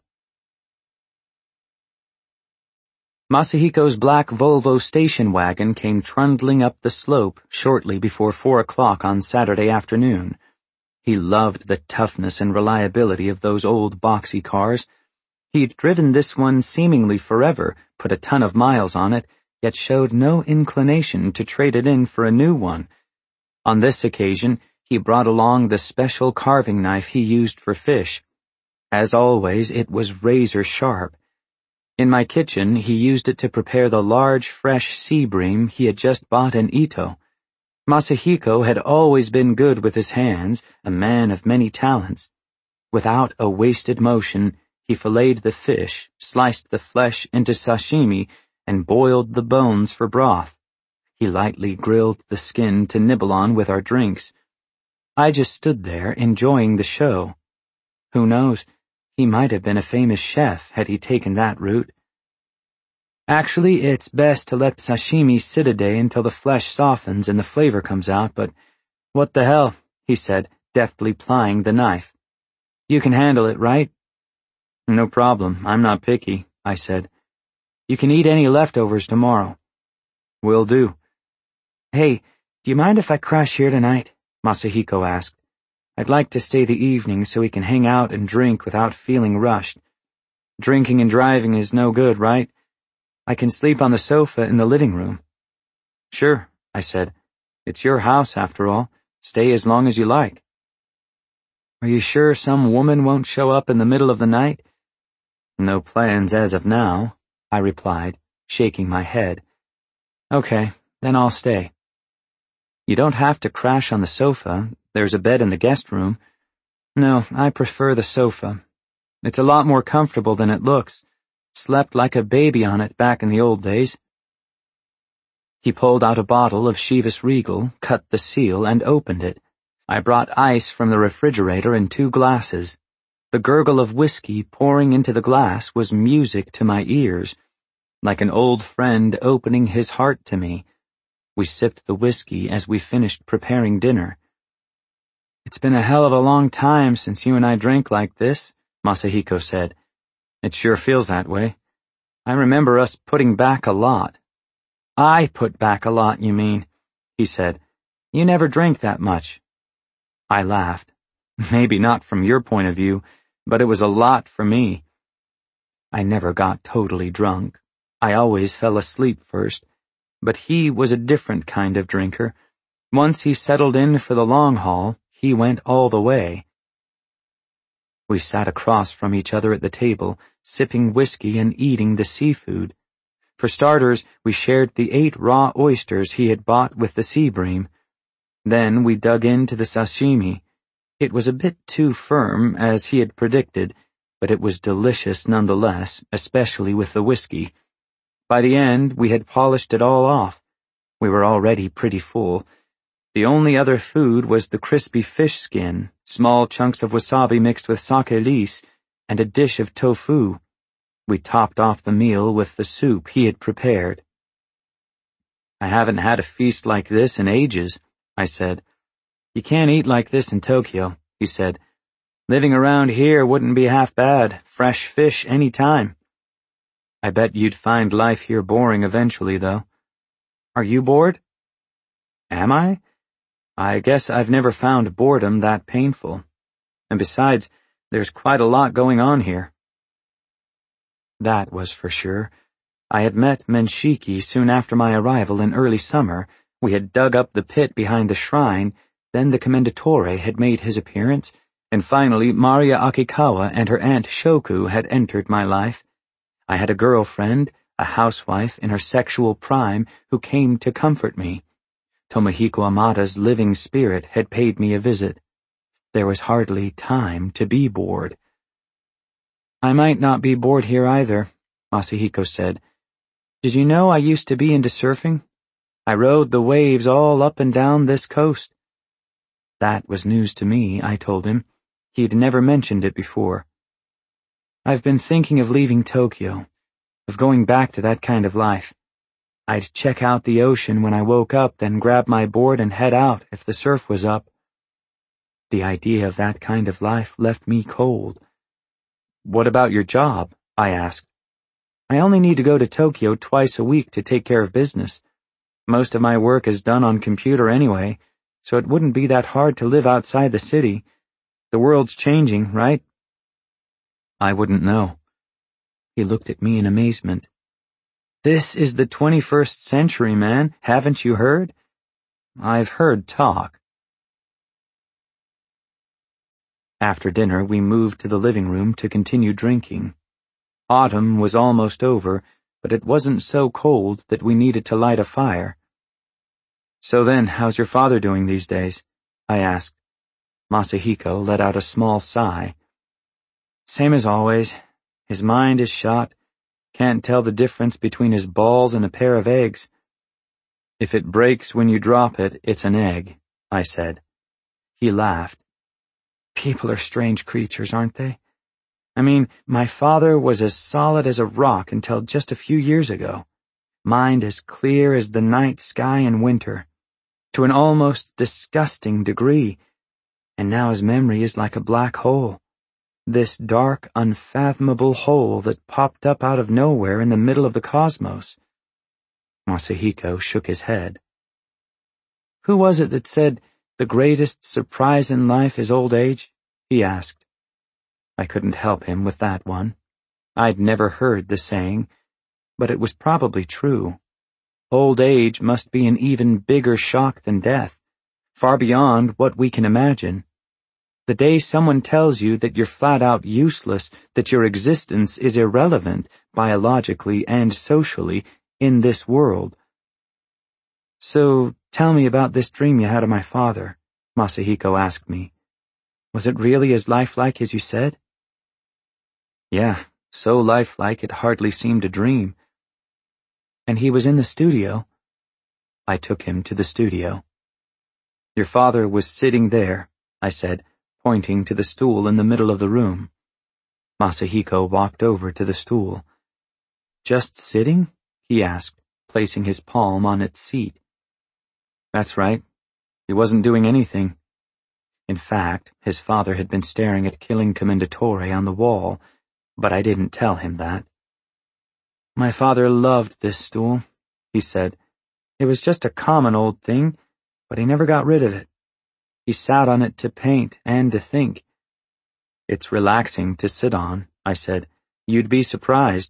Masahiko's black Volvo station wagon came trundling up the slope shortly before four o'clock on Saturday afternoon. He loved the toughness and reliability of those old boxy cars. He'd driven this one seemingly forever, put a ton of miles on it, yet showed no inclination to trade it in for a new one. On this occasion, he brought along the special carving knife he used for fish. As always, it was razor sharp. In my kitchen, he used it to prepare the large, fresh sea bream he had just bought in Ito. Masahiko had always been good with his hands, a man of many talents. Without a wasted motion, he filleted the fish, sliced the flesh into sashimi, and boiled the bones for broth. He lightly grilled the skin to nibble on with our drinks. I just stood there enjoying the show. Who knows, he might have been a famous chef had he taken that route. Actually, it's best to let sashimi sit a day until the flesh softens and the flavor comes out, but what the hell, he said, deftly plying the knife. You can handle it, right? No problem, I'm not picky, I said. You can eat any leftovers tomorrow. Will do. Hey, do you mind if I crash here tonight? Masahiko asked. I'd like to stay the evening so we can hang out and drink without feeling rushed. Drinking and driving is no good, right? I can sleep on the sofa in the living room. Sure, I said. It's your house, after all. Stay as long as you like. Are you sure some woman won't show up in the middle of the night? No plans as of now, I replied, shaking my head. Okay, then I'll stay. You don't have to crash on the sofa. There's a bed in the guest room. No, I prefer the sofa. It's a lot more comfortable than it looks. Slept like a baby on it back in the old days. He pulled out a bottle of Chivas Regal, cut the seal, and opened it. I brought ice from the refrigerator in two glasses. The gurgle of whiskey pouring into the glass was music to my ears, like an old friend opening his heart to me. We sipped the whiskey as we finished preparing dinner. It's been a hell of a long time since you and I drank like this, Masahiko said. It sure feels that way. I remember us putting back a lot. I put back a lot, you mean, he said. You never drank that much. I laughed. Maybe not from your point of view, but it was a lot for me. I never got totally drunk. I always fell asleep first, but he was a different kind of drinker. Once he settled in for the long haul, he went all the way. We sat across from each other at the table, sipping whiskey and eating the seafood. For starters, we shared the eight raw oysters he had bought with the sea bream. Then we dug into the sashimi. It was a bit too firm, as he had predicted, but it was delicious nonetheless, especially with the whiskey. By the end, we had polished it all off. We were already pretty full. The only other food was the crispy fish skin, small chunks of wasabi mixed with sake lis, and a dish of tofu. We topped off the meal with the soup he had prepared. "I haven't had a feast like this in ages," I said. "You can't eat like this in Tokyo," he said. "Living around here wouldn't be half bad, fresh fish any time." "I bet you'd find life here boring eventually, though." "Are you bored?" "Am I? I guess I've never found boredom that painful. And besides, there's quite a lot going on here." That was for sure. I had met Menshiki soon after my arrival in early summer. We had dug up the pit behind the shrine, then the commendatore had made his appearance, and finally Maria Akikawa and her aunt Shoku had entered my life. I had a girlfriend, a housewife in her sexual prime, who came to comfort me. Tomohiko Amada's living spirit had paid me a visit. There was hardly time to be bored. "I might not be bored here either," Masahiko said. "Did you know I used to be into surfing? I rode the waves all up and down this coast." That was news to me, I told him. He'd never mentioned it before. "I've been thinking of leaving Tokyo, of going back to that kind of life. I'd check out the ocean when I woke up, then grab my board and head out if the surf was up." The idea of that kind of life left me cold. "What about your job?" I asked. "I only need to go to Tokyo twice a week to take care of business. Most of my work is done on computer anyway, so it wouldn't be that hard to live outside the city. The world's changing, right?" "I wouldn't know." He looked at me in amazement. "This is the twenty-first century, man. Haven't you heard?" "I've heard talk." After dinner, we moved to the living room to continue drinking. Autumn was almost over, but it wasn't so cold that we needed to light a fire. "So then, how's your father doing these days?" I asked. Masahiko let out a small sigh. "Same as always. His mind is shot. Can't tell the difference between his balls and a pair of eggs." "If it breaks when you drop it, it's an egg," I said. He laughed. "People are strange creatures, aren't they? I mean, my father was as solid as a rock until just a few years ago. Mind as clear as the night sky in winter, to an almost disgusting degree. And now his memory is like a black hole. This dark, unfathomable hole that popped up out of nowhere in the middle of the cosmos." Masahiko shook his head. "Who was it that said, 'The greatest surprise in life is old age'?" he asked. I couldn't help him with that one. I'd never heard the saying, but it was probably true. Old age must be an even bigger shock than death, far beyond what we can imagine. The day someone tells you that you're flat out useless, that your existence is irrelevant, biologically and socially, in this world. "So, tell me about this dream you had of my father," Masahiko asked me. "Was it really as lifelike as you said?" "Yeah, so lifelike it hardly seemed a dream." "And he was in the studio?" I took him to the studio. "Your father was sitting there," I said, pointing to the stool in the middle of the room. Masahiko walked over to the stool. "Just sitting?" he asked, placing his palm on its seat. "That's right. He wasn't doing anything." In fact, his father had been staring at Killing Commendatore on the wall, but I didn't tell him that. "My father loved this stool," he said. "It was just a common old thing, but he never got rid of it. He sat on it to paint and to think." "It's relaxing to sit on," I said. "You'd be surprised."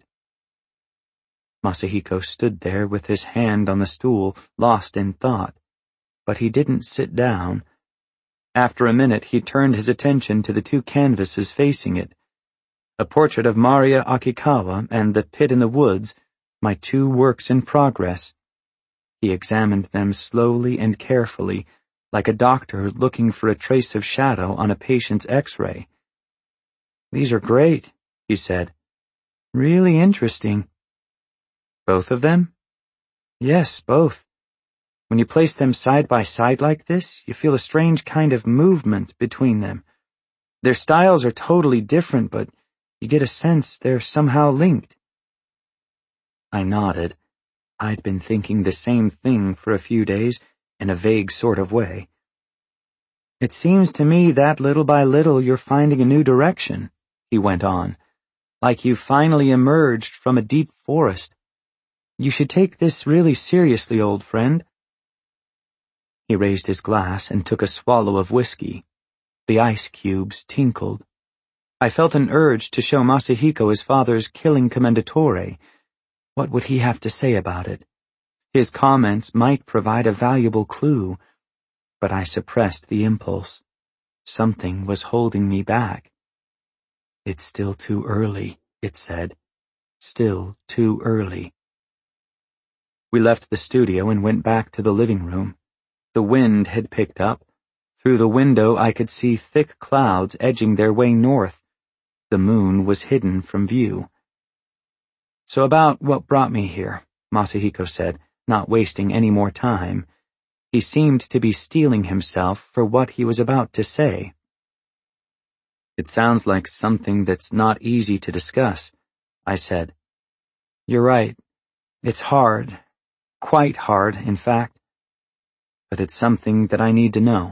Masahiko stood there with his hand on the stool, lost in thought. But he didn't sit down. After a minute, he turned his attention to the two canvases facing it. A portrait of Maria Akikawa and the pit in the woods, my two works in progress. He examined them slowly and carefully, like a doctor looking for a trace of shadow on a patient's x-ray. "These are great," he said. "Really interesting." "Both of them?" "Yes, both. When you place them side by side like this, you feel a strange kind of movement between them. Their styles are totally different, but you get a sense they're somehow linked." I nodded. I'd been thinking the same thing for a few days, in a vague sort of way. "It seems to me that little by little you're finding a new direction," he went on, "like you've finally emerged from a deep forest. You should take this really seriously, old friend." He raised his glass and took a swallow of whiskey. The ice cubes tinkled. I felt an urge to show Masahiko his father's killing commendatore. What would he have to say about it? His comments might provide a valuable clue, but I suppressed the impulse. Something was holding me back. "It's still too early," it said. "Still too early." We left the studio and went back to the living room. The wind had picked up. Through the window I could see thick clouds edging their way north. The moon was hidden from view. "So about what brought me here," Masahiko said, not wasting any more time. He seemed to be steeling himself for what he was about to say. "It sounds like something that's not easy to discuss," I said. "You're right. It's hard. Quite hard, in fact. But it's something that I need to know."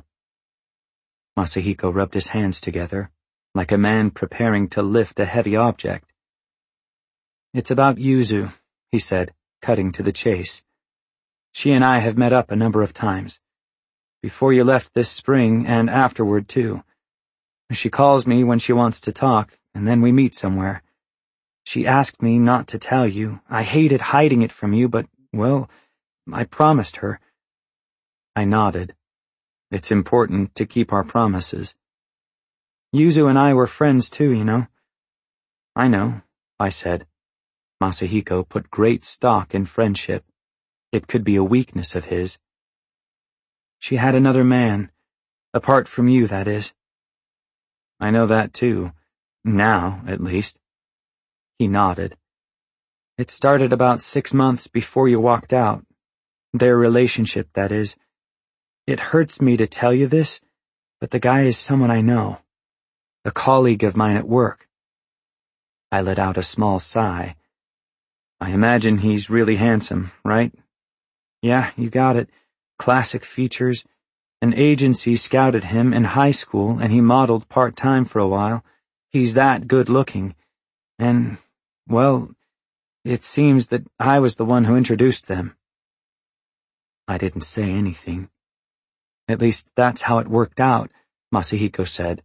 Masahiko rubbed his hands together, like a man preparing to lift a heavy object. "It's about Yuzu," he said, cutting to the chase. "She and I have met up a number of times. Before you left this spring, and afterward, too. She calls me when she wants to talk, and then we meet somewhere. She asked me not to tell you. I hated hiding it from you, but, well, I promised her." I nodded. "It's important to keep our promises." "Yuzu and I were friends too, you know." "I know," I said. Masahiko put great stock in friendship. It could be a weakness of his. "She had another man. Apart from you, that is." "I know that too. Now, at least." He nodded. "It started about six months before you walked out. Their relationship, that is. It hurts me to tell you this, but the guy is someone I know. A colleague of mine at work." I let out a small sigh. "I imagine he's really handsome, right?" "Yeah, you got it. Classic features. An agency scouted him in high school and he modeled part-time for a while. He's that good-looking. And, well, it seems that I was the one who introduced them." I didn't say anything. "At least that's how it worked out," Masahiko said.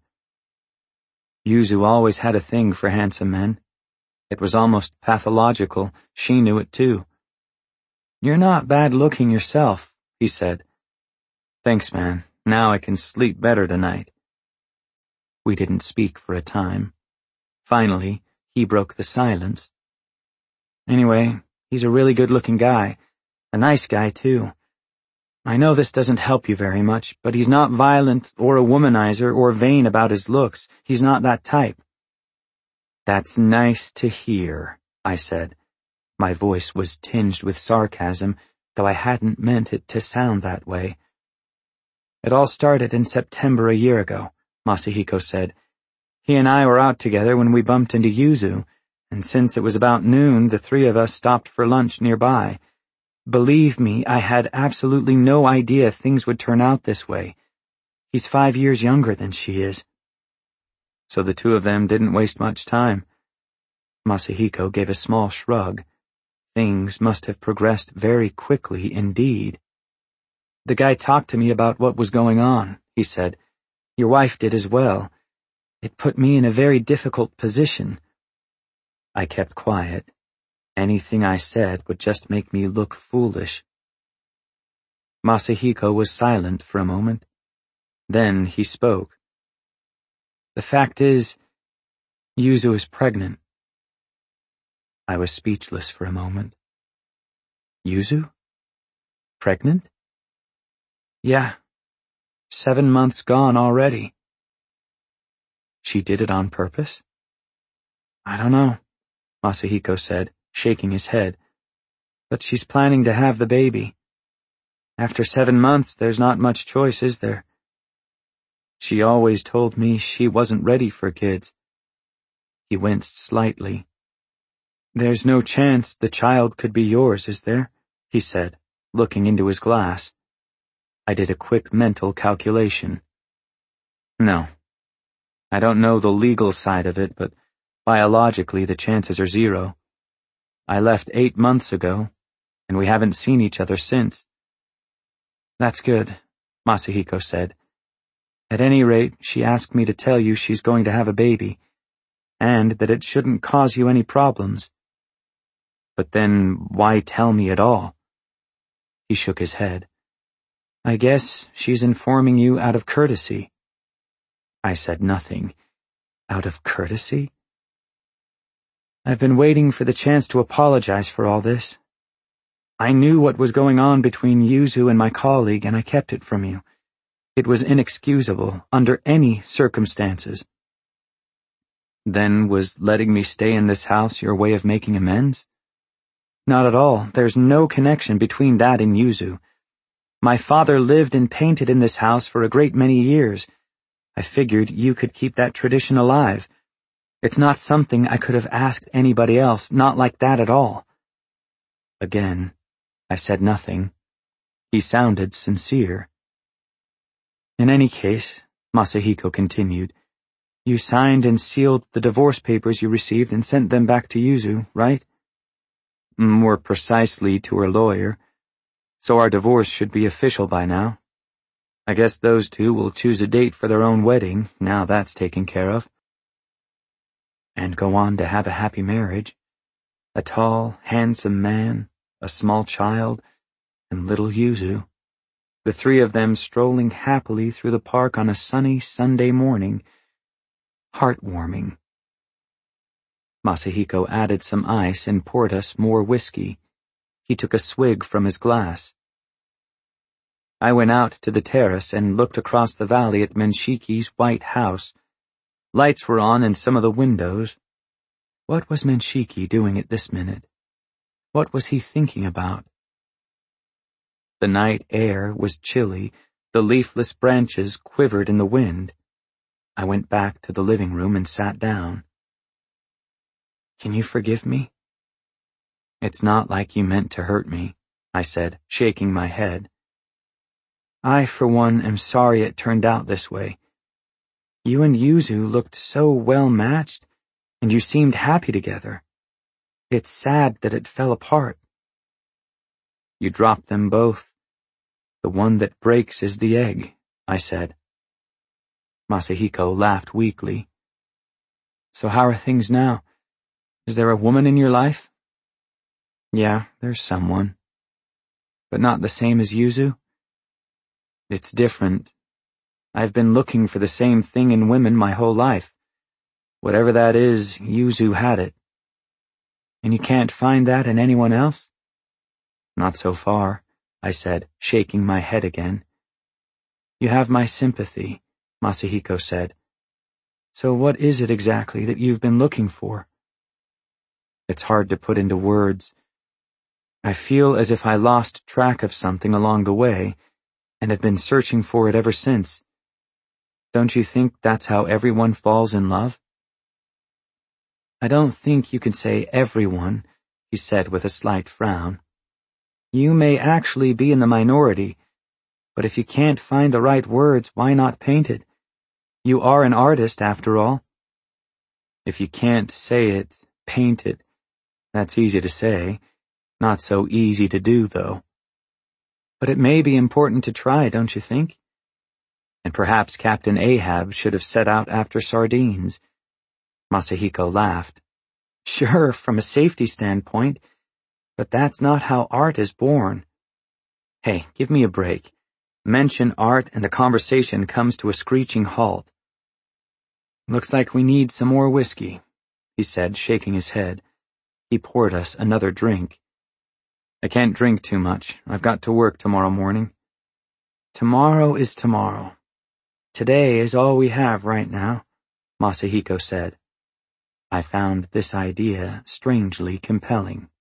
"Yuzu always had a thing for handsome men. It was almost pathological. She knew it too." "You're not bad-looking yourself," he said. "Thanks, man. Now I can sleep better tonight." We didn't speak for a time. Finally, he broke the silence. "Anyway, he's a really good-looking guy. A nice guy, too. I know this doesn't help you very much, but he's not violent or a womanizer or vain about his looks. He's not that type." "That's nice to hear," I said. My voice was tinged with sarcasm, though I hadn't meant it to sound that way. "It all started in September a year ago," Masahiko said. "He and I were out together when we bumped into Yuzu, and since it was about noon, the three of us stopped for lunch nearby. Believe me, I had absolutely no idea things would turn out this way. He's five years younger than she is." "So the two of them didn't waste much time." Masahiko gave a small shrug. Things must have progressed very quickly indeed. "The guy talked to me about what was going on," he said. "Your wife did as well. It put me in a very difficult position." I kept quiet. Anything I said would just make me look foolish. Masahiko was silent for a moment. Then he spoke. "The fact is, Yuzu is pregnant." I was speechless for a moment. Yuzu? Pregnant? Yeah. Seven months gone already. She did it on purpose? I don't know, Masahiko said, shaking his head. But she's planning to have the baby. After seven months, there's not much choice, is there? She always told me she wasn't ready for kids. He winced slightly. There's no chance the child could be yours, is there? He said, looking into his glass. I did a quick mental calculation. No. I don't know the legal side of it, but biologically the chances are zero. I left eight months ago, and we haven't seen each other since. That's good, Masahiko said. At any rate, she asked me to tell you she's going to have a baby, and that it shouldn't cause you any problems. But then, why tell me at all? He shook his head. I guess she's informing you out of courtesy. I said nothing. Out of courtesy? I've been waiting for the chance to apologize for all this. I knew what was going on between Yuzu and my colleague, and I kept it from you. It was inexcusable, under any circumstances. Then was letting me stay in this house your way of making amends? Not at all. There's no connection between that and Yuzu. My father lived and painted in this house for a great many years. I figured you could keep that tradition alive. It's not something I could have asked anybody else, not like that at all. Again, I said nothing. He sounded sincere. In any case, Masahiko continued, you signed and sealed the divorce papers you received and sent them back to Yuzu, right? More precisely, to her lawyer. So our divorce should be official by now. I guess those two will choose a date for their own wedding, now that's taken care of. And go on to have a happy marriage. A tall, handsome man, a small child, and little Yuzu. The three of them strolling happily through the park on a sunny Sunday morning. Heartwarming. Masahiko added some ice and poured us more whiskey. He took a swig from his glass. I went out to the terrace and looked across the valley at Menshiki's white house. Lights were on in some of the windows. What was Menshiki doing at this minute? What was he thinking about? The night air was chilly, the leafless branches quivered in the wind. I went back to the living room and sat down. Can you forgive me? It's not like you meant to hurt me, I said, shaking my head. I, for one, am sorry it turned out this way. You and Yuzu looked so well matched, and you seemed happy together. It's sad that it fell apart. You dropped them both. The one that breaks is the egg, I said. Masahiko laughed weakly. So how are things now? Is there a woman in your life? Yeah, there's someone. But not the same as Yuzu? It's different. I've been looking for the same thing in women my whole life. Whatever that is, Yuzu had it. And you can't find that in anyone else? Not so far, I said, shaking my head again. You have my sympathy, Masahiko said. So what is it exactly that you've been looking for? It's hard to put into words. I feel as if I lost track of something along the way, and have been searching for it ever since. Don't you think that's how everyone falls in love? I don't think you can say everyone, he said with a slight frown. You may actually be in the minority, but if you can't find the right words, why not paint it? You are an artist, after all. If you can't say it, paint it. That's easy to say. Not so easy to do, though. But it may be important to try, don't you think? And perhaps Captain Ahab should have set out after sardines. Masahiko laughed. Sure, from a safety standpoint, but that's not how art is born. Hey, give me a break. Mention art and the conversation comes to a screeching halt. Looks like we need some more whiskey, he said, shaking his head. He poured us another drink. I can't drink too much. I've got to work tomorrow morning. Tomorrow is tomorrow. Today is all we have right now, Masahiko said. I found this idea strangely compelling.